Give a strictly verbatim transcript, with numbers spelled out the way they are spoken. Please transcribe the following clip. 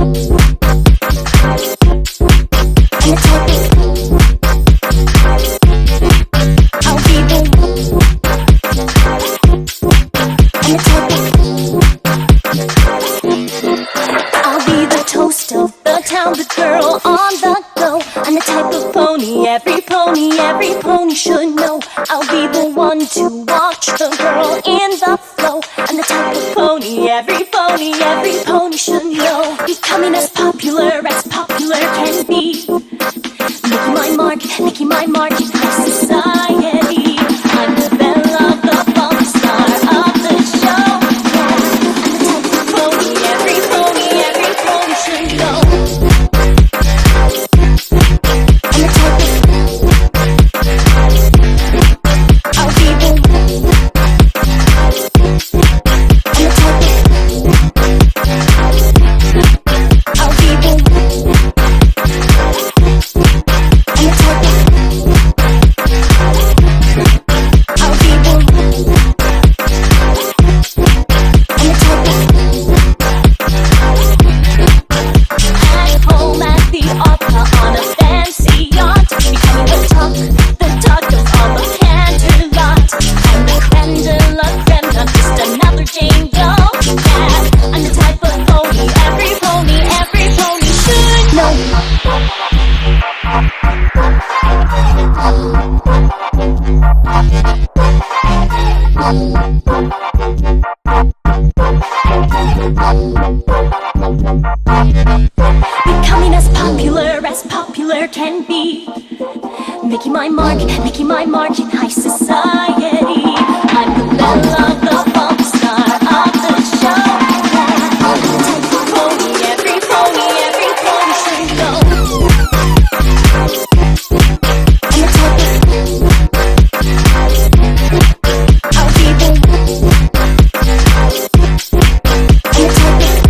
The girl on the go. I'm the type of pony every pony, every pony should know. I'll be the one to watch the girl in the flow. I'm the type of pony every pony, every pony should know. Becoming as popular as popular can be. Making my mark, making my mark in high society. I'm the belle of the pop star of the show. Yeah, I'm the type of pony every pony, every pony should know. Becoming as popular as popular can be. Making my mark, making my mark in high society. I'm the belle of the pop star of the show. Yeah, I'm the type of pony, every pony, every pony should know. I'm the type of I'll be the I'm the type of